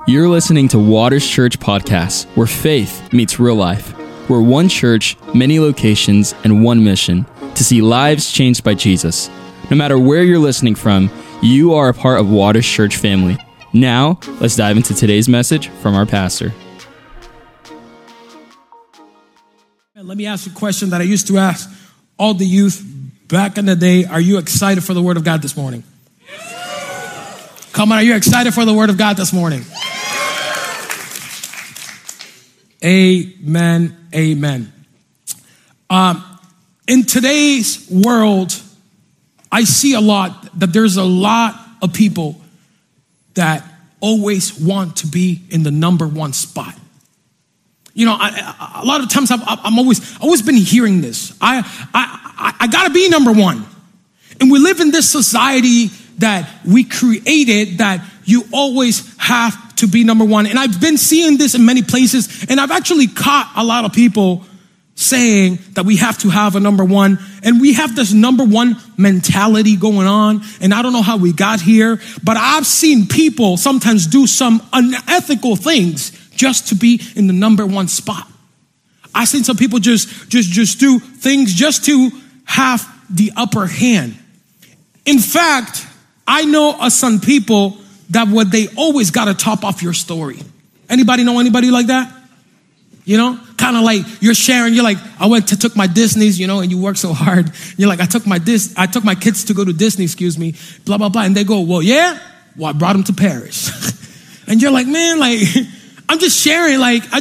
You're listening to Waters Church Podcast, where faith meets real life. We're one church, many locations, and one mission, to see lives changed by Jesus. No matter where you're listening from, you are a part of Waters Church family. Now, let's dive into today's message from our pastor. Let me ask you a question that I used to ask all the youth back in the day. Are you excited for the Word of God this morning? Come on, are you excited for the Word of God this morning? Amen, amen. In today's world, I see a lot that there's a lot of people that always want to be in the number one spot. You know, a lot of times I'm always been hearing this. I gotta be number one. And we live in this society that we created that you always have to be number one. And I've been seeing this in many places, and I've actually caught a lot of people saying that we have to have a number one, and we have this number one mentality going on, and I don't know how we got here, but I've seen people sometimes do some unethical things just to be in the number one spot. I've seen some people just do things just to have the upper hand. In fact, I know some people that they always got to top off your story. Anybody know anybody like that? You know, kind of like you're sharing, you're like, took my Disney's, you know, and you work so hard. You're like, I took my kids to go to Disney, blah, blah, blah. And they go, well, yeah, well, I brought them to Paris. And you're like, man, like, I'm just sharing. Like, I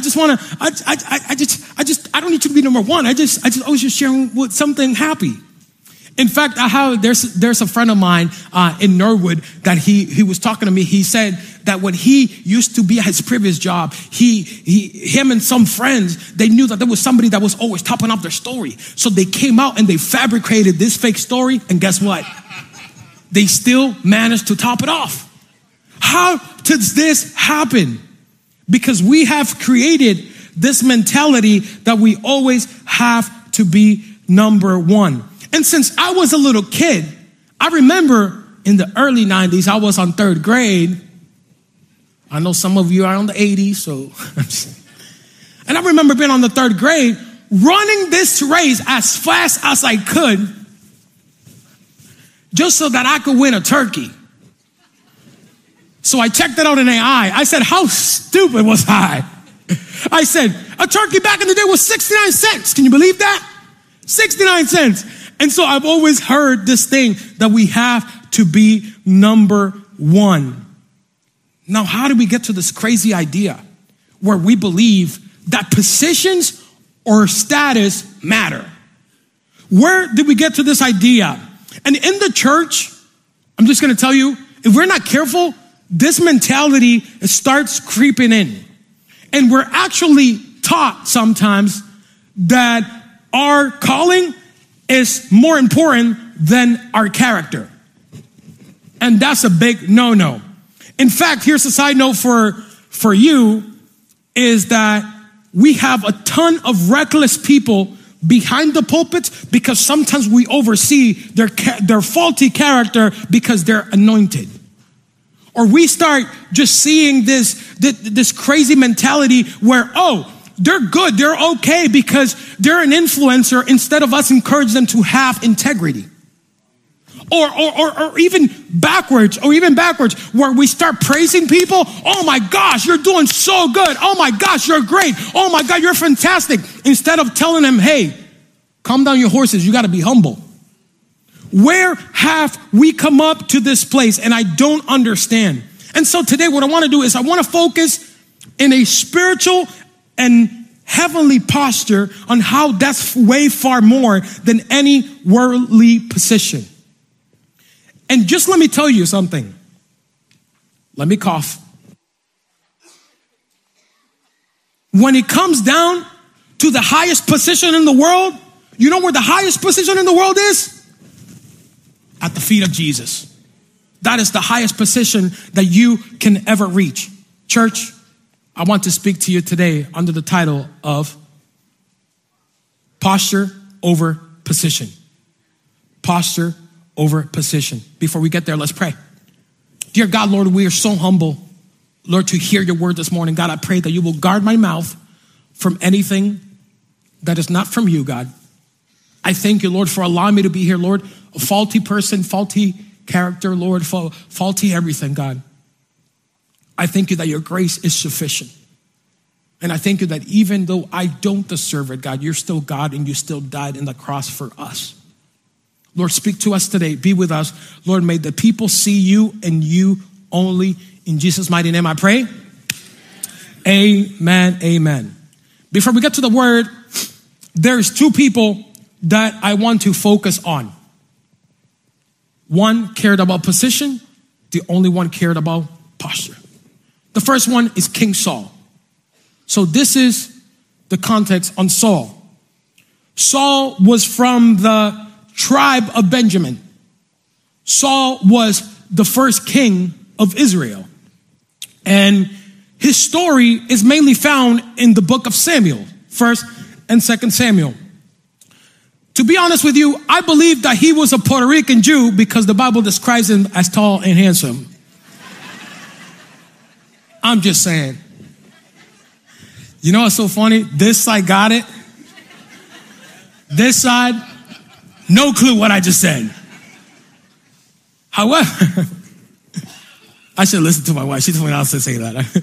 don't need you to be number one. I was just sharing with something happy. In fact, there's a friend of mine in Norwood that he was talking to me. He said that when he used to be at his previous job, him and some friends, they knew that there was somebody that was always topping off their story. So they came out and they fabricated this fake story. And guess what? They still managed to top it off. How does this happen? Because we have created this mentality that we always have to be number one. And since I was a little kid, I remember in the early 90s, I was on third grade. I know some of you are on the 80s, so. And I remember being on the third grade, running this race as fast as I could, just so that I could win a turkey. So I checked it out in AI. I said, how stupid was I? I said, a turkey back in the day was 69 cents. Can you believe that? 69 cents. And so I've always heard this thing that we have to be number one. Now, how do we get to this crazy idea where we believe that positions or status matter? Where did we get to this idea? And in the church, I'm just going to tell you, if we're not careful, this mentality starts creeping in. And we're actually taught sometimes that our calling is more important than our character. And that's a big no-no. In fact, here's a side note for you, is that we have a ton of reckless people behind the pulpit because sometimes we oversee their faulty character because they're anointed. Or we start just seeing this crazy mentality where, they're good, they're okay because they're an influencer, instead of us encourage them to have integrity. Or even backwards, where we start praising people. Oh my gosh, you're doing so good. Oh my gosh, you're great. Oh my God, you're fantastic. Instead of telling them, hey, calm down your horses, you got to be humble. Where have we come up to this place? And I don't understand. And so today what I want to do is I want to focus in a spiritual and heavenly posture on how that's way far more than any worldly position. And just let me tell you something. Let me cough. When it comes down to the highest position in the world, you know where the highest position in the world is? At the feet of Jesus. That is the highest position that you can ever reach. Church, I want to speak to you today under the title of Posture over Position. Posture over position. Before we get there, let's pray. Dear God, Lord, we are so humble Lord, to hear your word this morning. God, I pray that you will guard my mouth from anything that is not from you, God. I thank you, Lord, for allowing me to be here, Lord. A faulty person, faulty character, Lord, faulty everything, God. I thank you that your grace is sufficient. And I thank you that even though I don't deserve it, God, you're still God and you still died in the cross for us. Lord, speak to us today. Be with us. Lord, may the people see you and you only. In Jesus' mighty name I pray. Amen, amen. Before we get to the word, there's two people that I want to focus on. One cared about position. The only one cared about posture. The first one is King Saul. So this is the context on Saul. Saul was from the tribe of Benjamin. Saul was the first king of Israel. And his story is mainly found in the book of Samuel, 1st and 2nd Samuel. To be honest with you, I believe that he was a Puerto Rican Jew because the Bible describes him as tall and handsome. I'm just saying. You know what's so funny? This side got it. This side, no clue what I just said. However, I should listen to my wife. She told me not to say that.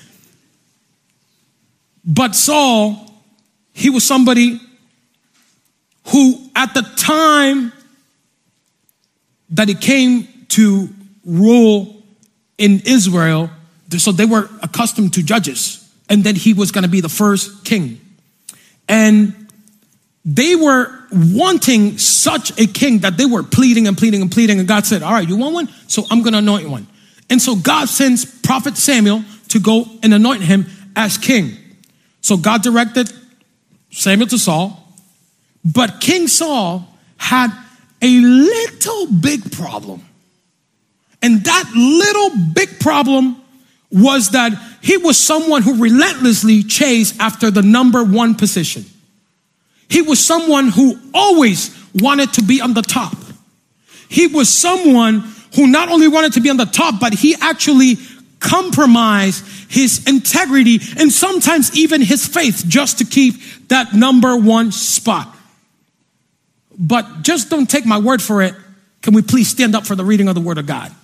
But Saul, he was somebody who at the time that he came to rule in Israel, so they were accustomed to judges. And then he was going to be the first king. And they were wanting such a king that they were pleading and pleading and pleading. And God said, all right, you want one? So I'm going to anoint one. And so God sends prophet Samuel to go and anoint him as king. So God directed Samuel to Saul. But King Saul had a little big problem. And that little big problem was that he was someone who relentlessly chased after the number one position. He was someone who always wanted to be on the top. He was someone who not only wanted to be on the top, but he actually compromised his integrity and sometimes even his faith just to keep that number one spot. But just don't take my word for it. Can we please stand up for the reading of the word of God?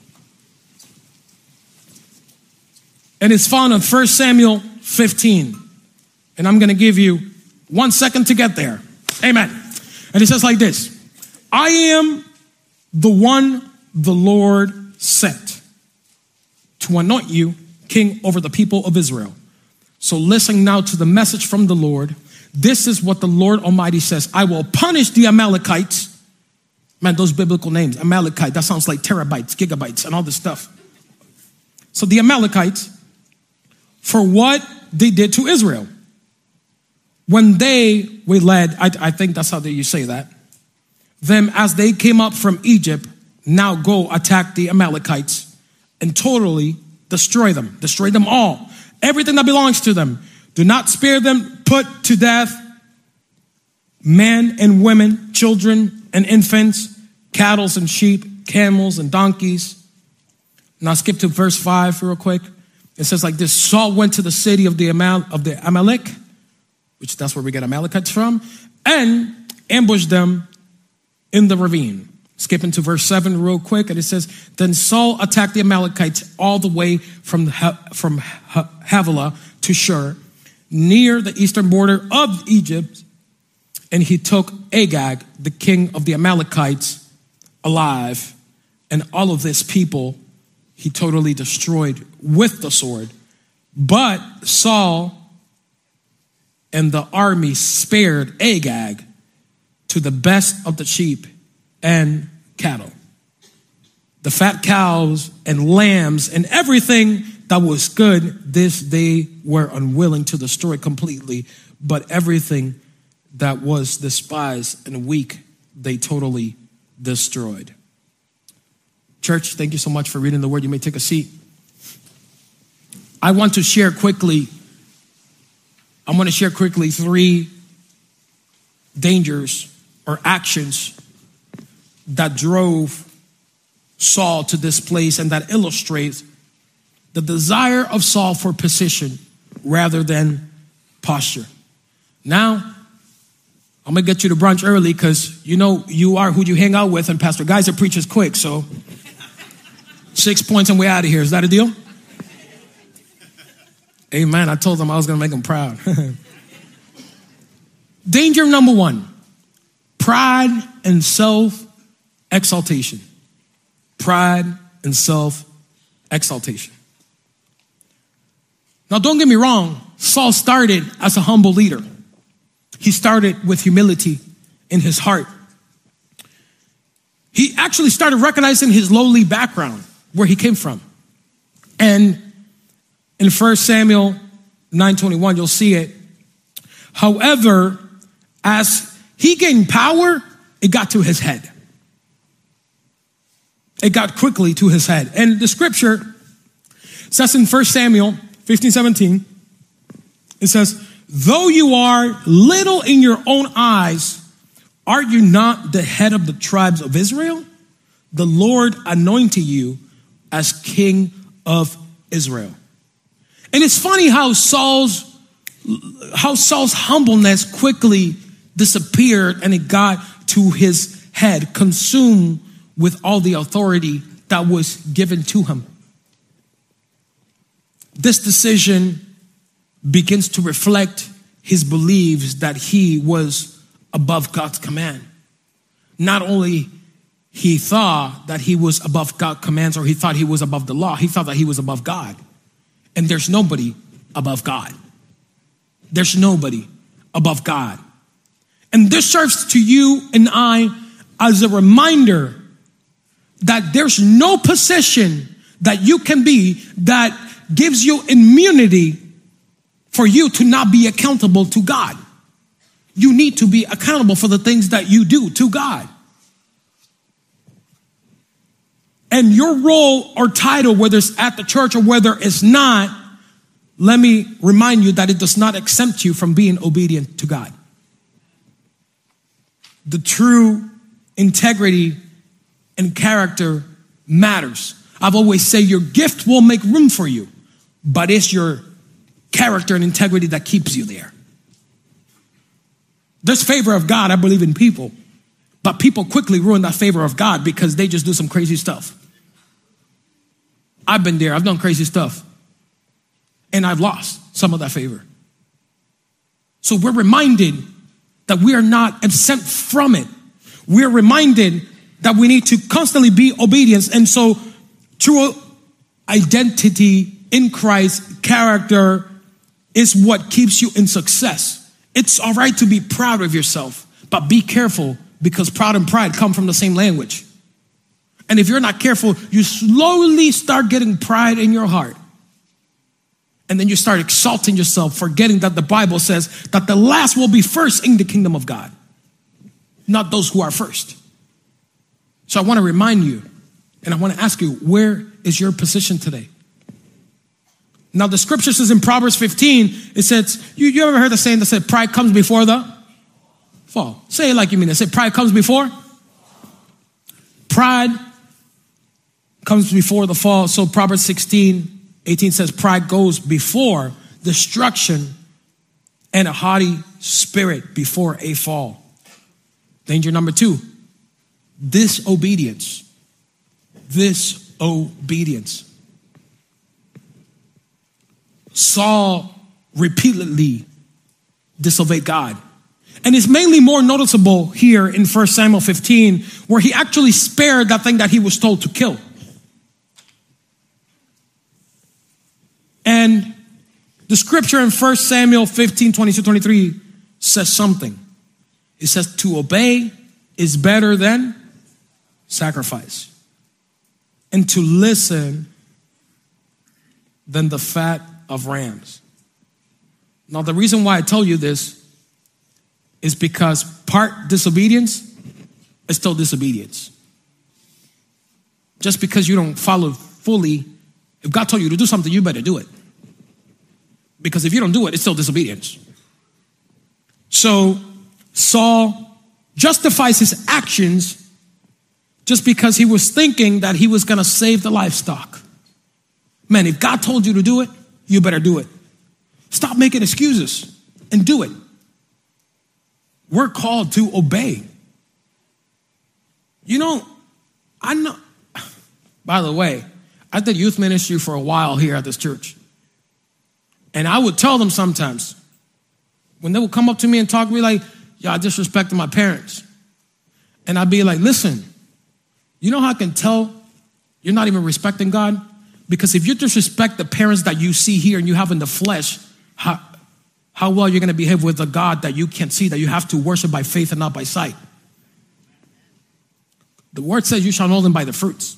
And it's found in 1 Samuel 15. And I'm going to give you 1 second to get there. Amen. And it says like this. I am the one the Lord sent to anoint you king over the people of Israel. So listen now to the message from the Lord. This is what the Lord Almighty says. I will punish the Amalekites. Man, those biblical names. Amalekite, that sounds like terabytes, gigabytes, and all this stuff. So the Amalekites, for what they did to Israel. When they were led, I think that's how you say that, them as they came up from Egypt, now go attack the Amalekites and totally destroy them all. Everything that belongs to them. Do not spare them, put to death men and women, children and infants, cattle and sheep, camels and donkeys. Now skip to verse 5 real quick. It says like this, Saul went to the city of the Amalek, which that's where we get Amalekites from, and ambushed them in the ravine. Skipping to verse 7 real quick, and it says, then Saul attacked the Amalekites all the way from Havilah to Shur, near the eastern border of Egypt, and he took Agag, the king of the Amalekites, alive, and all of this people he totally destroyed with the sword. But Saul and the army spared Agag to the best of the sheep and cattle. The fat cows and lambs and everything that was good, this they were unwilling to destroy completely. But everything that was despised and weak, they totally destroyed. Church, thank you so much for reading the word. You may take a seat. I want to share quickly, three dangers or actions that drove Saul to this place and that illustrates the desire of Saul for position rather than posture. Now, I'm going to get you to brunch early because you know you are who you hang out with, and Pastor Geyser preaches quick, so 6 points and we're out of here. Is that a deal? Amen. I told them I was going to make them proud. Danger number 1, pride and self-exaltation. Pride and self-exaltation. Now, don't get me wrong. Saul started as a humble leader. He started with humility in his heart. He actually started recognizing his lowly background, where he came from. And in 1 Samuel 9:21, you'll see it. However, as he gained power, it got to his head. It got quickly to his head. And the scripture says in 1 Samuel 15:17, it says, though you are little in your own eyes, are you not the head of the tribes of Israel? The Lord anointed you as king of Israel. And it's funny how Saul's humbleness quickly disappeared and it got to his head, consumed with all the authority that was given to him. This decision begins to reflect his beliefs that he was above God's command. Not only he thought that he was above God's commands, or he thought he was above the law, he thought that he was above God. And there's nobody above God. There's nobody above God. And this serves to you and I as a reminder that there's no position that you can be that gives you immunity for you to not be accountable to God. You need to be accountable for the things that you do to God. And your role or title, whether it's at the church or whether it's not, let me remind you that it does not exempt you from being obedient to God. The true integrity and character matters. I've always said your gift will make room for you, but it's your character and integrity that keeps you there. There's favor of God, I believe, in people, but people quickly ruin that favor of God because they just do some crazy stuff. I've been there. I've done crazy stuff, and I've lost some of that favor. So we're reminded that we are not exempt from it. We're reminded that we need to constantly be obedient. And so true identity in Christ, character, is what keeps you in success. It's all right to be proud of yourself, but be careful because proud and pride come from the same language. And if you're not careful, you slowly start getting pride in your heart. And then you start exalting yourself, forgetting that the Bible says that the last will be first in the kingdom of God, not those who are first. So I want to remind you, and I want to ask you, where is your position today? Now, the scripture says in Proverbs 15, it says, you ever heard the saying that said, pride comes before the fall? Say it like you mean it. Say, pride comes before? Pride comes before the fall. So Proverbs 16:18 says, pride goes before destruction and a haughty spirit before a fall. Danger number 2, disobedience. Disobedience. Saul repeatedly disobeyed God. And it's mainly more noticeable here in 1 Samuel 15, where he actually spared that thing that he was told to kill. And the scripture in 1 Samuel 15, 22-23 says something. It says, to obey is better than sacrifice, and to listen than the fat of rams. Now, the reason why I tell you this is because part disobedience is still disobedience. Just because you don't follow fully, if God told you to do something, you better do it. Because if you don't do it, it's still disobedience. So Saul justifies his actions just because he was thinking that he was going to save the livestock. Man, if God told you to do it, you better do it. Stop making excuses and do it. We're called to obey. You know, I know, by the way, I did youth ministry for a while here at this church. And I would tell them sometimes, when they would come up to me and talk to me like, y'all disrespecting my parents. And I'd be like, listen, you know how I can tell you're not even respecting God? Because if you disrespect the parents that you see here and you have in the flesh, how well you're going to behave with a God that you can't see, that you have to worship by faith and not by sight. The word says you shall know them by the fruits.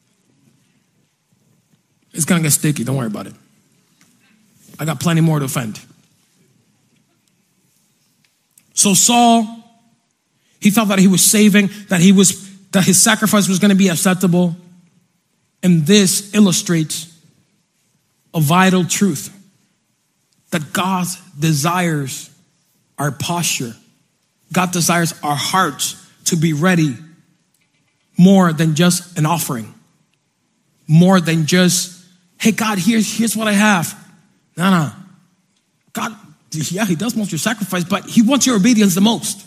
It's going to get sticky. Don't worry about it. I got plenty more to offend. So Saul, he thought that he was saving, that his sacrifice was going to be acceptable. And this illustrates a vital truth, that God desires our posture. God desires our hearts to be ready more than just an offering. More than just, hey, God, here's what I have. No. God, yeah, he does want your sacrifice, but he wants your obedience the most.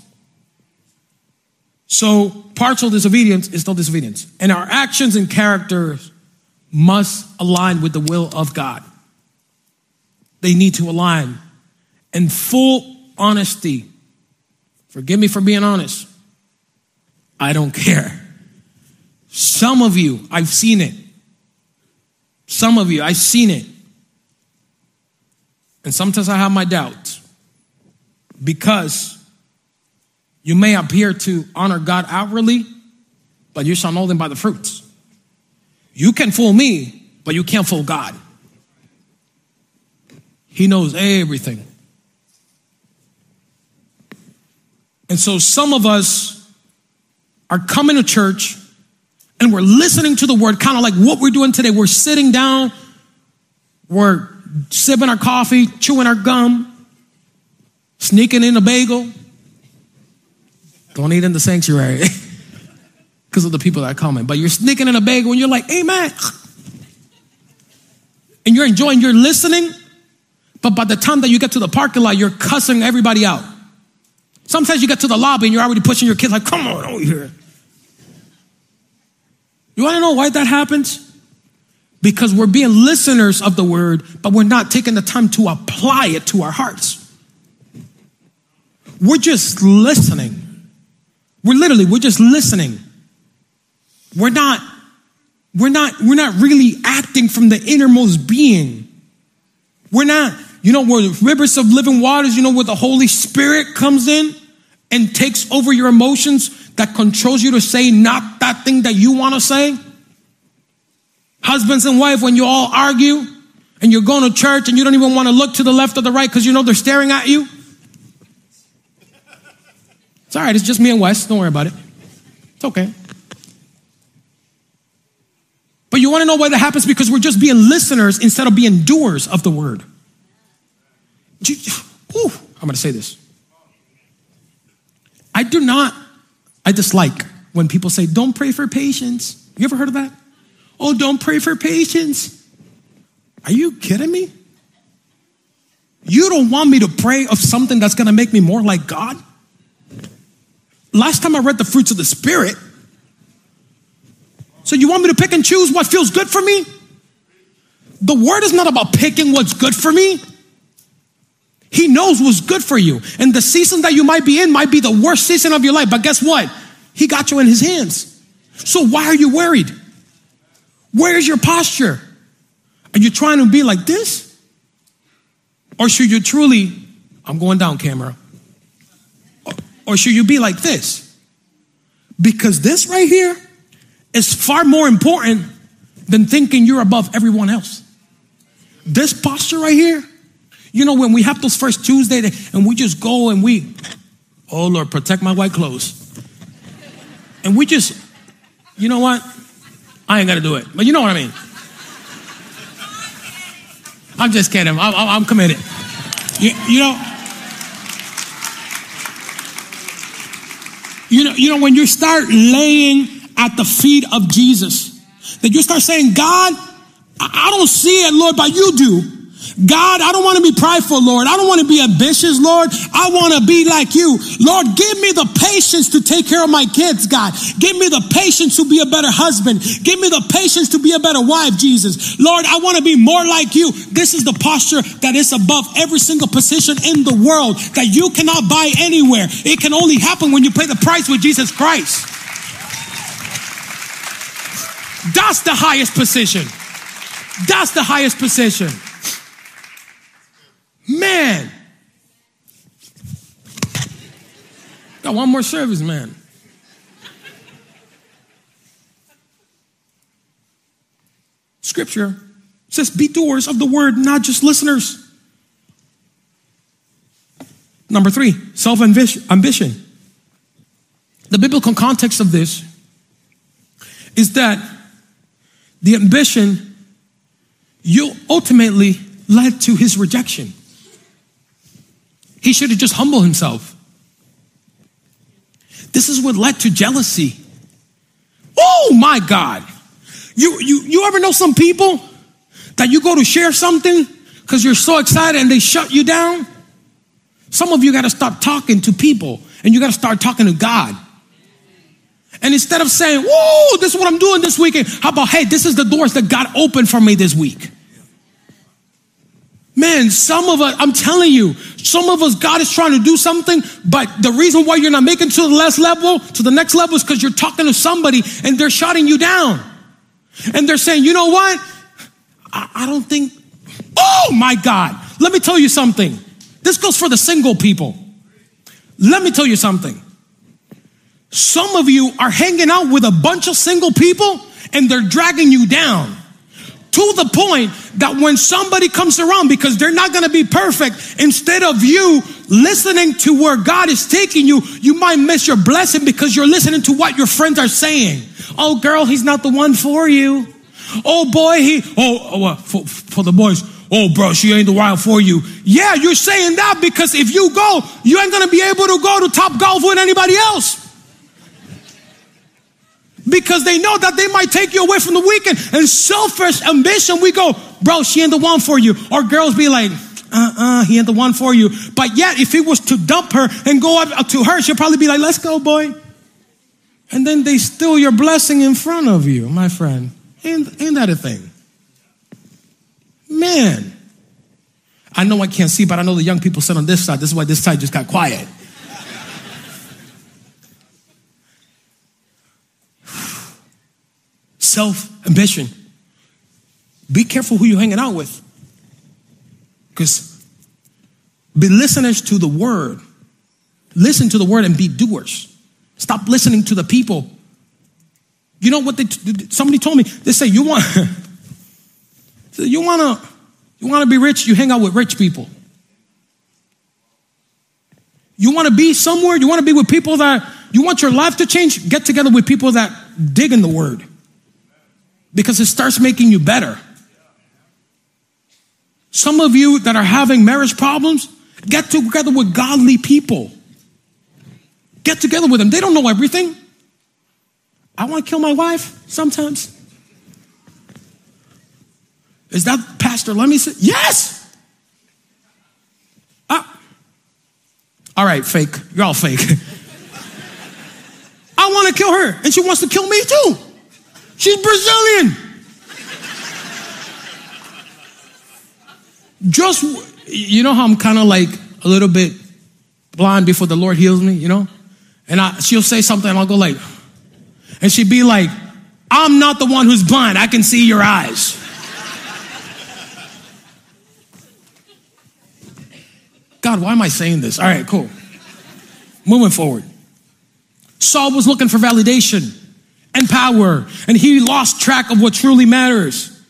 So partial disobedience is still disobedience. And our actions and characters must align with the will of God. They need to align. In full honesty, forgive me for being honest, I don't care. Some of you, I've seen it. Some of you, I've seen it. And sometimes I have my doubts. Because you may appear to honor God outwardly, but you shall know them by the fruits. You can fool me, but you can't fool God. He knows everything. And so some of us are coming to church and we're listening to the word, kind of like what we're doing today. We're sitting down, we're sipping our coffee, chewing our gum, sneaking in a bagel. Don't eat in the sanctuary because of the people that are coming. But you're sneaking in a bagel and you're like, amen. And you're enjoying, you're listening. But by the time that you get to the parking lot, you're cussing everybody out. Sometimes you get to the lobby and you're already pushing your kids like, come on over here. You want to know why that happens? Because we're being listeners of the word, but we're not taking the time to apply it to our hearts. We're just listening. We're just listening. We're not really acting from the innermost being. We're not, where the rivers of living waters, where the Holy Spirit comes in and takes over your emotions, that controls you to say not that thing that you want to say. Husbands and wife, when you all argue and you're going to church and you don't even want to look to the left or the right because they're staring at you. It's all right. It's just me and Wes. Don't worry about it. It's okay. But you want to know why that happens? Because we're just being listeners instead of being doers of the word. I'm going to say this. I dislike when people say, don't pray for patience. You ever heard of that? Oh, don't pray for patience. Are you kidding me? You don't want me to pray of something that's going to make me more like God? Last time I read the fruits of the Spirit. So you want me to pick and choose what feels good for me? The word is not about picking what's good for me. He knows what's good for you. And the season that you might be in might be the worst season of your life. But guess what? He got you in his hands. So why are you worried? Where's your posture? Are you trying to be like this? Or should you truly, I'm going down, camera. Or should you be like this? Because this right here is far more important than thinking you're above everyone else. This posture right here, when we have those first Tuesday and we just go and oh Lord, protect my white clothes. And we just, you know what? I ain't got to do it. But you know what I mean. I'm just kidding. I'm committed. When you start laying at the feet of Jesus, that you start saying, God, I don't see it, Lord, but you do. God, I don't want to be prideful, Lord. I don't want to be ambitious, Lord. I want to be like you. Lord, give me the patience to take care of my kids, God. Give me the patience to be a better husband. Give me the patience to be a better wife, Jesus. Lord, I want to be more like you. This is the posture that is above every single position in the world that you cannot buy anywhere. It can only happen when you pay the price with Jesus Christ. That's the highest position. That's the highest position. Man. Got one more service, man. Scripture says, be doers of the word, not just listeners. Number 3, self-ambition. The biblical context of this is that the ambition you ultimately led to his rejection. He should have just humbled himself. This is what led to jealousy. Oh my God. You ever know some people that you go to share something because you're so excited and they shut you down? Some of you got to stop talking to people and you got to start talking to God. And instead of saying, whoa, this is what I'm doing this weekend, how about, hey, this is the doors that God opened for me this week. Man, some of us, I'm telling you, some of us, God is trying to do something, but the reason why you're not making to the next level is because you're talking to somebody and they're shutting you down. And they're saying, you know what? I don't think, oh my God. Let me tell you something. This goes for the single people. Let me tell you something. Some of you are hanging out with a bunch of single people and they're dragging you down. To the point that when somebody comes around, because they're not going to be perfect, instead of you listening to where God is taking you, you might miss your blessing because you're listening to what your friends are saying. Oh, girl, he's not the one for you. Oh, boy, for the boys. Oh, bro, she ain't the one for you. Yeah, you're saying that because if you go, you ain't going to be able to go to Top Golf with anybody else. Because they know that they might take you away from the weekend. And selfish ambition, we go, bro, she ain't the one for you. Or girls be like, he ain't the one for you. But yet, if he was to dump her and go up to her, she'll probably be like, let's go, boy. And then they steal your blessing in front of you, my friend. Ain't that a thing? Man. I know I can't see, but I know the young people sit on this side. This is why this side just got quiet. Self-ambition. Be careful who you're hanging out with. Because be listeners to the word. Listen to the word and be doers. Stop listening to the people. You know what somebody told me? They say, you want to be rich, you hang out with rich people. You want to be somewhere, you want to be with people that, you want your life to change, get together with people that dig in the word. Because it starts making you better. Some of you that are having marriage problems, get together with godly people. Get together with them. They don't know everything. I want to kill my wife sometimes. Is that Pastor Lemmy? Yes. All right, fake. You're all fake. I want to kill her, and she wants to kill me too. She's Brazilian. Just, you know how I'm kind of like a little bit blind before the Lord heals me, you know? And she'll say something and I'll go like, and she'd be like, I'm not the one who's blind. I can see your eyes. God, why am I saying this? All right, cool. Moving forward. Saul was looking for validation and power, and he lost track of what truly matters.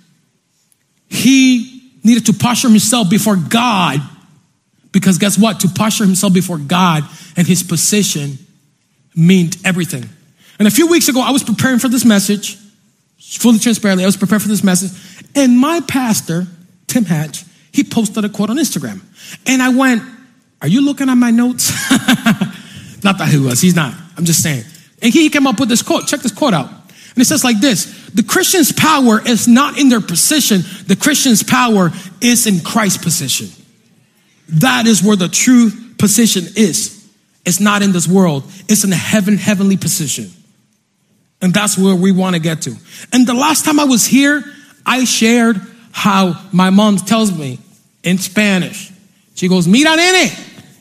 He needed to posture himself before God, because guess what? To posture himself before God and his position meant everything. And a few weeks ago, I was preparing for this message, fully transparently, I was preparing for this message, and my pastor, Tim Hatch, he posted a quote on Instagram. And I went, are you looking at my notes? Not that he was, he's not. I'm just saying. And he came up with this quote. Check this quote out. And it says like this, the Christian's power is not in their position. The Christian's power is in Christ's position. That is where the true position is. It's not in this world. It's in the heavenly position. And that's where we want to get to. And the last time I was here, I shared how my mom tells me in Spanish. She goes, mira, nene.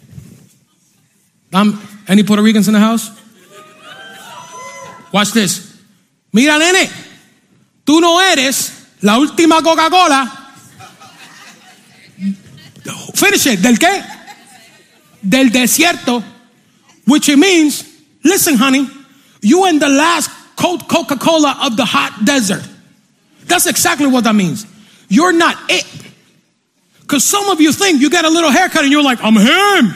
Any Puerto Ricans in the house? Watch this. Mira, nene. Tú no eres la última Coca-Cola. Finish it. ¿Del qué? Del desierto. Which it means, listen, honey, you in the last Coca-Cola of the hot desert. That's exactly what that means. You're not it. Because some of you think you get a little haircut and you're like, I'm him.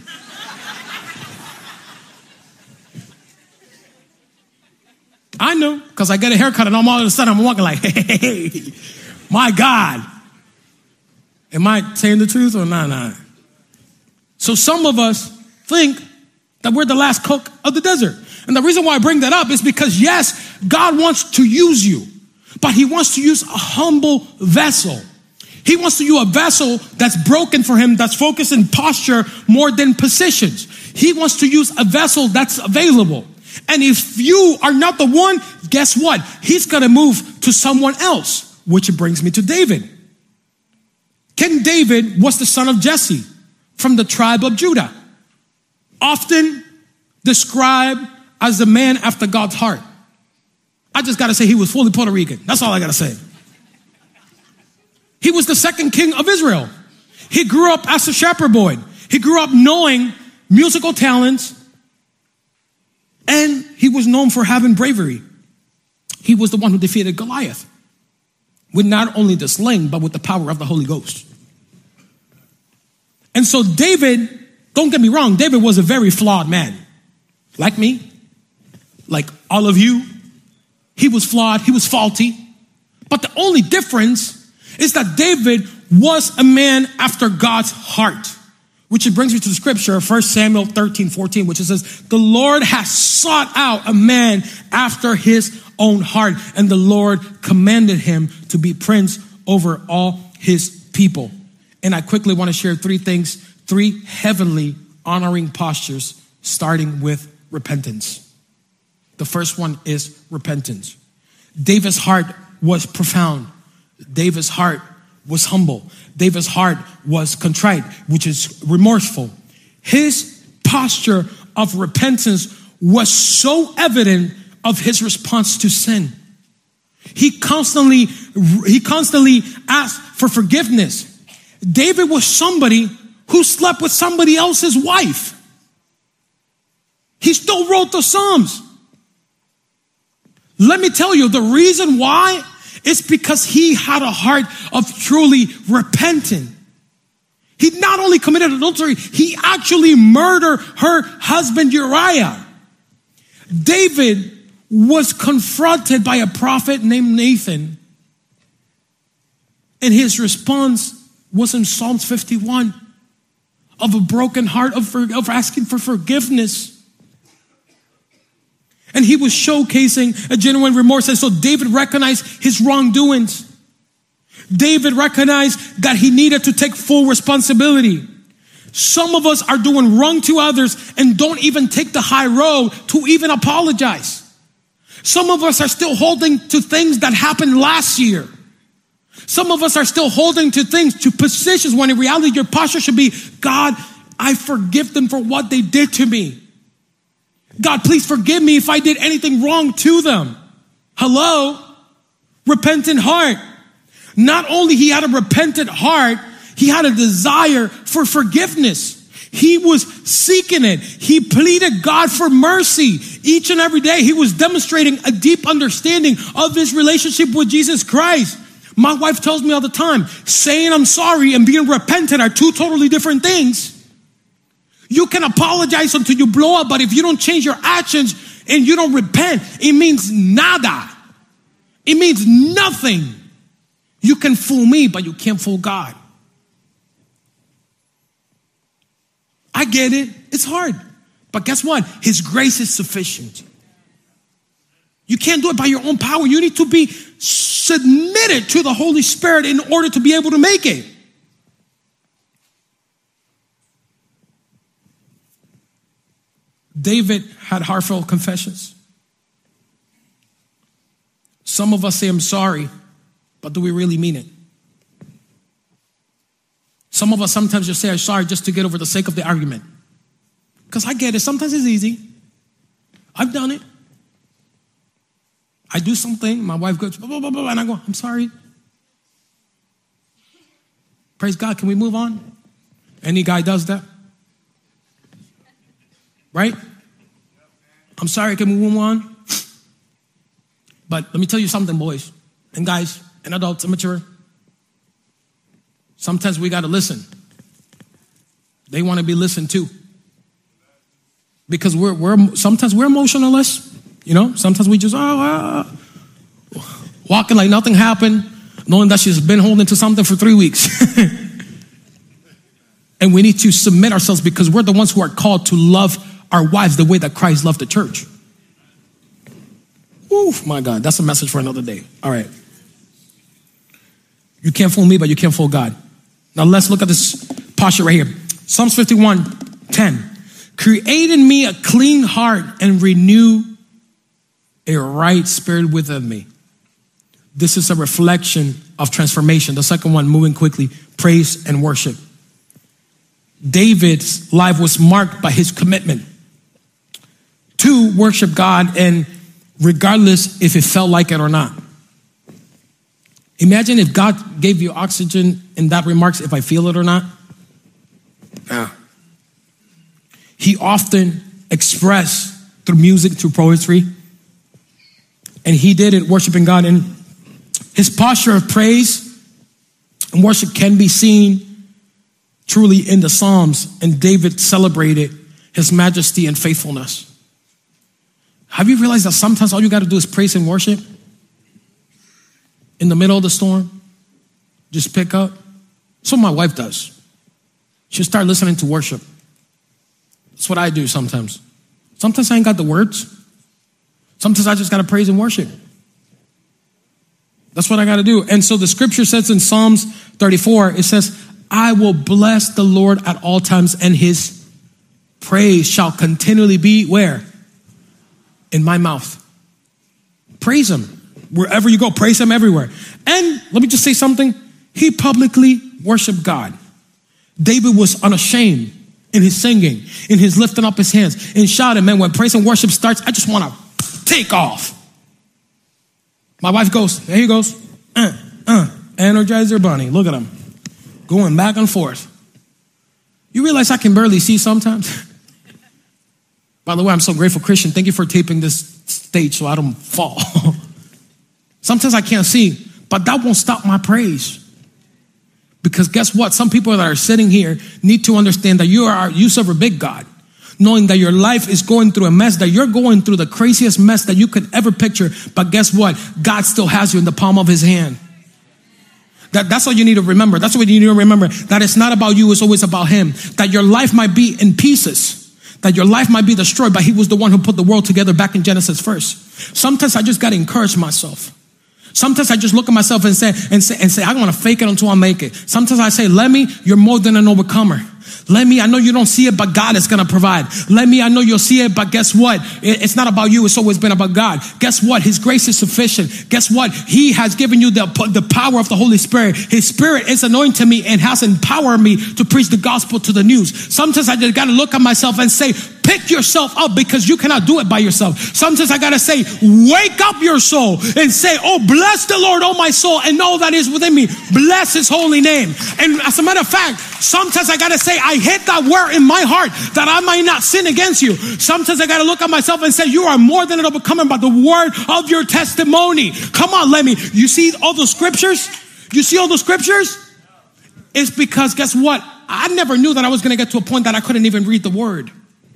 I know, because I get a haircut and all of a sudden I'm walking like, hey, my God. Am I saying the truth or not? So some of us think that we're the last Coke of the desert. And the reason why I bring that up is because, yes, God wants to use you, but he wants to use a humble vessel. He wants to use a vessel that's broken for him, that's focused in posture more than positions. He wants to use a vessel that's available. And if you are not the one, guess what? He's going to move to someone else, which brings me to David. King David was the son of Jesse from the tribe of Judah, often described as the man after God's heart. I just got to say he was fully Puerto Rican. That's all I got to say. He was the second king of Israel. He grew up as a shepherd boy. He grew up knowing musical talents, and he was known for having bravery. He was the one who defeated Goliath with not only the sling, but with the power of the Holy Ghost. And so David, don't get me wrong, David was a very flawed man. Like me, like all of you. He was flawed, he was faulty. But the only difference is that David was a man after God's heart. Which it brings me to the scripture, 1 Samuel 13:14, which it says, the Lord has sought out a man after his own heart, and the Lord commanded him to be prince over all his people. And I quickly want to share three things, three heavenly honoring postures, starting with repentance. The first one is repentance. David's heart was profound. David's heart was humble. David's heart was contrite, which is remorseful. His posture of repentance was so evident of his response to sin. He constantly asked for forgiveness. David was somebody who slept with somebody else's wife. He still wrote the Psalms. Let me tell you, the reason why is because he had a heart of truly repenting. He not only committed adultery, he actually murdered her husband Uriah. David was confronted by a prophet named Nathan. And his response was in Psalms 51 of a broken heart, of asking for forgiveness. And he was showcasing a genuine remorse. And so David recognized his wrongdoings. David recognized that he needed to take full responsibility. Some of us are doing wrong to others and don't even take the high road to even apologize. Some of us are still holding to things that happened last year. Some of us are still holding to things, to positions, when in reality your posture should be, God, I forgive them for what they did to me. God, please forgive me if I did anything wrong to them. Hello? Repentant heart. Not only he had a repentant heart, he had a desire for forgiveness. He was seeking it. He pleaded God for mercy. Each and every day he was demonstrating a deep understanding of his relationship with Jesus Christ. My wife tells me all the time, saying I'm sorry and being repentant are two totally different things. You can apologize until you blow up, but if you don't change your actions and you don't repent, it means nada. It means nothing. You can fool me, but you can't fool God. I get it. It's hard. But guess what? His grace is sufficient. You can't do it by your own power. You need to be submitted to the Holy Spirit in order to be able to make it. David had heartfelt confessions. Some of us say, I'm sorry, but do we really mean it? Some of us sometimes just say, I'm sorry just to get over the sake of the argument. Because I get it. Sometimes it's easy. I've done it. I do something, my wife goes, blah, blah, blah, blah, and I go, I'm sorry. Praise God, can we move on? Any guy does that? Right? I'm sorry, can we move on? But let me tell you something, boys and guys and adults and mature. Sometimes we got to listen. They want to be listened to. Because sometimes we're emotionless. You know, sometimes we just, walking like nothing happened, knowing that she's been holding to something for 3 weeks. And we need to submit ourselves because we're the ones who are called to love our wives the way that Christ loved the church. Oof, my God, that's a message for another day. All right. You can't fool me, but you can't fool God. Now let's look at this posture right here. Psalms 51:10. Create in me a clean heart and renew a right spirit within me. This is a reflection of transformation. The second one, moving quickly, praise and worship. David's life was marked by his commitment to worship God, and regardless if it felt like it or not. Imagine if God gave you oxygen in that remarks, if I feel it or not. He often expressed through music, through poetry, and he did it worshiping God. And his posture of praise and worship can be seen truly in the Psalms, and David celebrated his majesty and faithfulness. Have you realized that sometimes all you got to do is praise and worship? In the middle of the storm, just pick up. That's what my wife does. She'll start listening to worship. That's what I do sometimes. Sometimes I ain't got the words. Sometimes I just got to praise and worship. That's what I got to do. And so the scripture says in Psalms 34, it says, I will bless the Lord at all times, and his praise shall continually be where? In my mouth. Praise him. Wherever you go, praise him everywhere. And let me just say something. He publicly worshiped God. David was unashamed in his singing, in his lifting up his hands, in shouting. Man, when praise and worship starts, I just want to take off. My wife goes, there he goes. Energizer Bunny. Look at him. Going back and forth. You realize I can barely see sometimes? By the way, I'm so grateful, Christian. Thank you for taping this stage so I don't fall. Sometimes I can't see, but that won't stop my praise. Because guess what? Some people that are sitting here need to understand that you serve a big God. Knowing that your life is going through a mess, that you're going through the craziest mess that you could ever picture. But guess what? God still has you in the palm of his hand. That's all you need to remember. That's what you need to remember. That it's not about you, it's always about him. That your life might be in pieces. That your life might be destroyed, but he was the one who put the world together back in Genesis first. Sometimes I just got to encourage myself. Sometimes I just look at myself and say, I want to fake it until I make it. Sometimes I say, Lemmy, you're more than an overcomer. Lemmy, I know you don't see it, but God is going to provide. Lemmy, I know you'll see it, but guess what? It's not about you. It's always been about God. Guess what? His grace is sufficient. Guess what? He has given you the power of the Holy Spirit. His Spirit is anointing me and has empowered me to preach the gospel to the news. Sometimes I just got to look at myself and say, pick yourself up, because you cannot do it by yourself. Sometimes I got to say, wake up your soul and say, oh, bless the Lord, oh my soul, and know that is within me. Bless his holy name. And as a matter of fact, sometimes I got to say, I hit that word in my heart that I might not sin against you. Sometimes I got to look at myself and say, you are more than an overcomer by the word of your testimony. Come on, Lemmy. You see all the scriptures? You see all the scriptures? It's because guess what? I never knew that I was going to get to a point that I couldn't even read the word.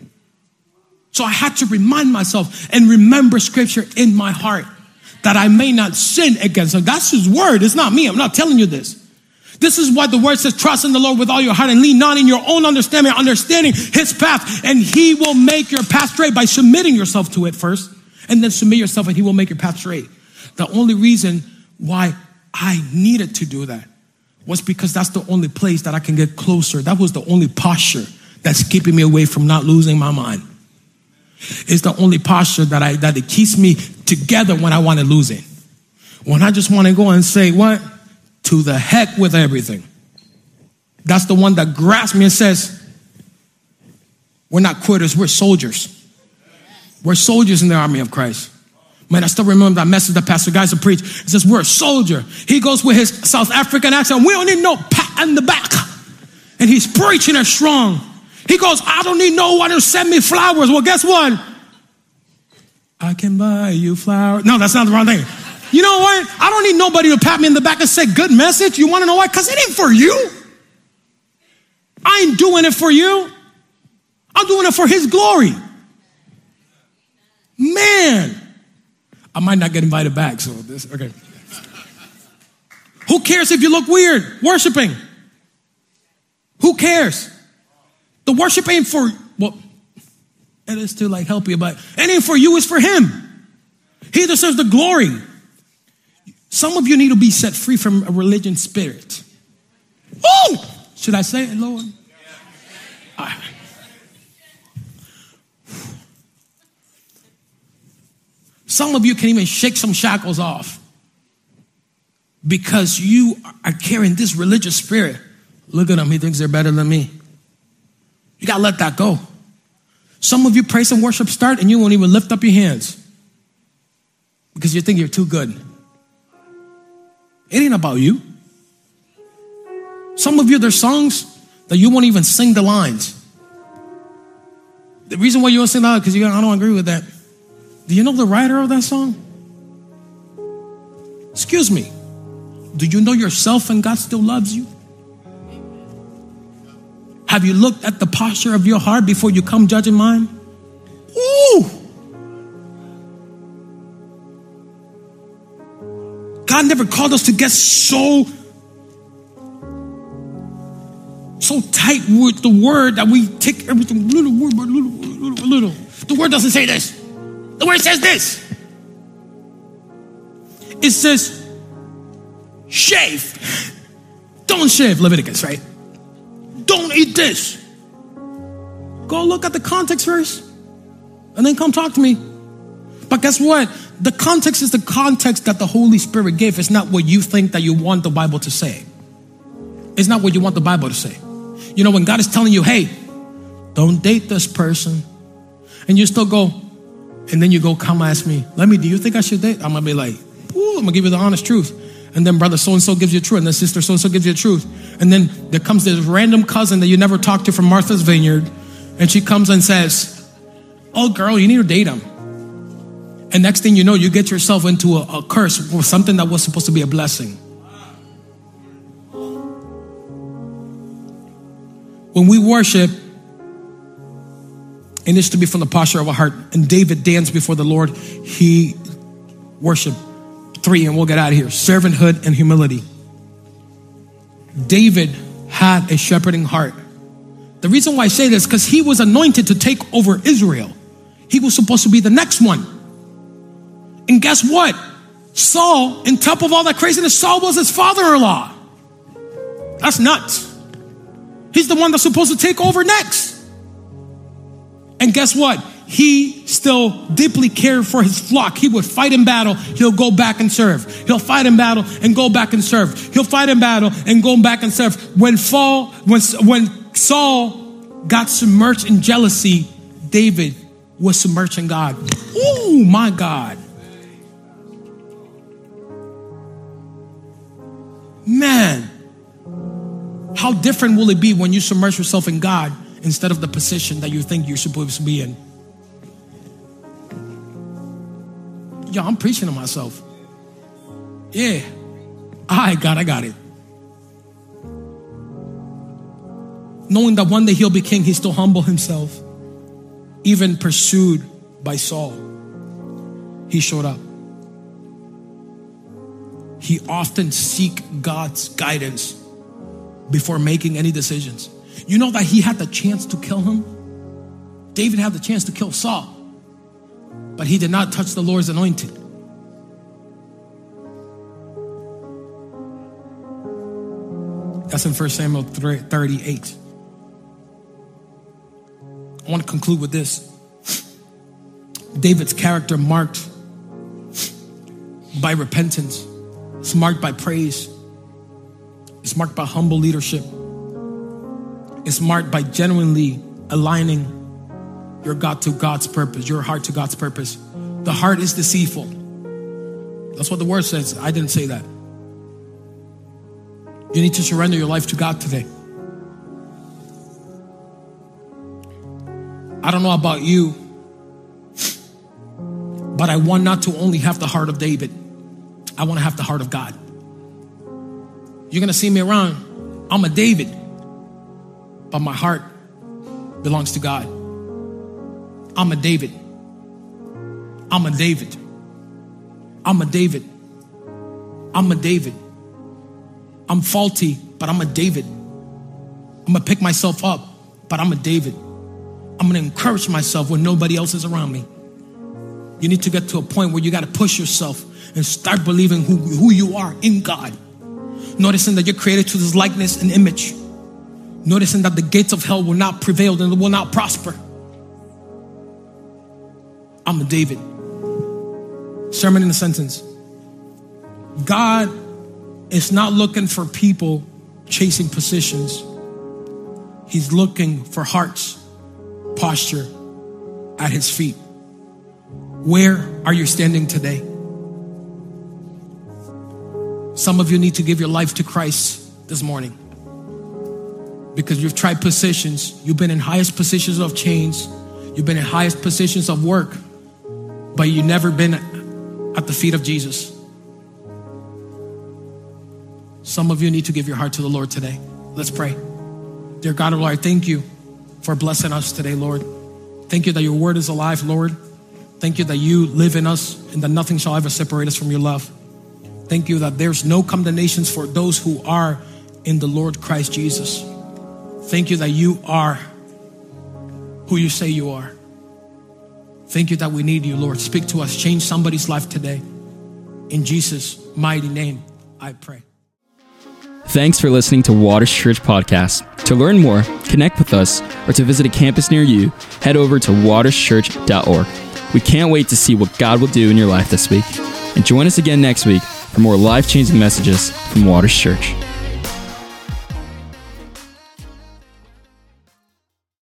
So I had to remind myself and remember scripture in my heart that I may not sin against him. That's his word. It's not me. I'm not telling you this. This is why the word says, trust in the Lord with all your heart and lean not in your own understanding his path, and he will make your path straight by submitting yourself to it first. And then submit yourself and he will make your path straight. The only reason why I needed to do that was because that's the only place that I can get closer. That was the only posture that's keeping me away from not losing my mind. It's the only posture that it keeps me together when I want to lose it. When I just want to go and say, what? To the heck with everything. That's the one that grasps me and says, we're not quitters, we're soldiers. We're soldiers in the army of Christ. Man, I still remember that message that Pastor Geiser preached. It says, we're a soldier. He goes with his South African accent. We don't need no pat in the back. And he's preaching it strong. He goes, I don't need no one to send me flowers. Well, guess what? I can buy you flowers. No, that's not the wrong thing. You know what? I don't need nobody to pat me in the back and say, good message. You want to know why? Because it ain't for you. I ain't doing it for you. I'm doing it for his glory. Man. I might not get invited back, so this, okay. Who cares if you look weird worshiping? Who cares? The worship ain't for, well, it is to like help you, but it ain't for you, it's for him. He deserves the glory. Some of you need to be set free from a religion spirit. Oh, should I say it, Lord? Some of you can even shake some shackles off because you are carrying this religious spirit. Look at him, he thinks they're better than me. You got to let that go. Some of you praise and worship start and you won't even lift up your hands because you think you're too good. It ain't about you. Some of you, there's songs that you won't even sing the lines. The reason why you won't sing that is because I don't agree with that. Do you know the writer of that song? Excuse me. Do you know yourself and God still loves you? Have you looked at the posture of your heart before you come judging mine? Ooh. God never called us to get so tight with the word that we take everything little word by little. The word doesn't say this. The word says this. It says, shave. Don't shave, Leviticus, right? Don't eat this. Go look at the context first and then come talk to me. But guess what? The context is the context that the Holy Spirit gave. It's not what you think that you want the Bible to say. It's not what you want the Bible to say. You know, when God is telling you, hey, don't date this person, and you still go, and then you go, come ask me, do you think I should date? I'm going to be like, ooh, I'm going to give you the honest truth. And then brother so-and-so gives you the truth, and then sister so-and-so gives you the truth. And then there comes this random cousin that you never talked to from Martha's Vineyard, and she comes and says, oh, girl, you need to date him. And next thing you know, you get yourself into a curse for something that was supposed to be a blessing. When we worship, it needs to be from the posture of our heart. And David danced before the Lord. He worshiped. 3, and we'll get out of here. Servanthood and humility. David had a shepherding heart. The reason why I say this, because he was anointed to take over Israel. He was supposed to be the next one. And guess what? Saul, on top of all that craziness, Saul was his father-in-law. That's nuts. He's the one that's supposed to take over next. And guess what? He still deeply cared for his flock. He would fight in battle. He'll go back and serve. He'll fight in battle and go back and serve. He'll fight in battle and go back and serve. When Saul got submerged in jealousy, David was submerged in God. Oh my God. Man, how different will it be when you submerge yourself in God instead of the position that you think you're supposed to be in? Yo, I'm preaching to myself. Yeah. I got it. Knowing that one day he'll be king, he still humbled himself. Even pursued by Saul, he showed up. He often seek God's guidance before making any decisions. You know that he had the chance to kill him? David had the chance to kill Saul. but he did not touch the Lord's anointed. That's in 1 Samuel 38. I want to conclude with this. David's character marked by repentance. It's marked by praise. It's marked by humble leadership. It's marked by genuinely aligning your God to God's purpose, your heart to God's purpose. The heart is deceitful. That's what the word says. I didn't say that. You need to surrender your life to God today. I don't know about you, but I want not to only have the heart of David. I want to have the heart of God. You're going to see me around. I'm a David, but my heart belongs to God. I'm a David. I'm a David. I'm a David. I'm a David. I'm faulty, but I'm a David. I'm going to pick myself up, but I'm a David. I'm going to encourage myself when nobody else is around me. You need to get to a point where you got to push yourself and start believing who you are in God. Noticing that you're created to this likeness and image. Noticing that the gates of hell will not prevail and will not prosper. I'm a David. Sermon in a sentence. God is not looking for people chasing positions. He's looking for hearts, posture at his feet. Where are you standing today? Some of you need to give your life to Christ this morning because you've tried positions. You've been in highest positions of chains. You've been in highest positions of work, but you've never been at the feet of Jesus. Some of you need to give your heart to the Lord today. Let's pray. Dear God, Lord, I thank you for blessing us today, Lord. Thank you that your word is alive, Lord. Thank you that you live in us and that nothing shall ever separate us from your love. Thank you that there's no condemnations for those who are in the Lord Christ Jesus. Thank you that you are who you say you are. Thank you that we need you, Lord. Speak to us. Change somebody's life today. In Jesus' mighty name, I pray. Thanks for listening to Waters Church Podcast. To learn more, connect with us, or to visit a campus near you, head over to waterschurch.org. We can't wait to see what God will do in your life this week. And join us again next week for more life-changing messages from Waters Church.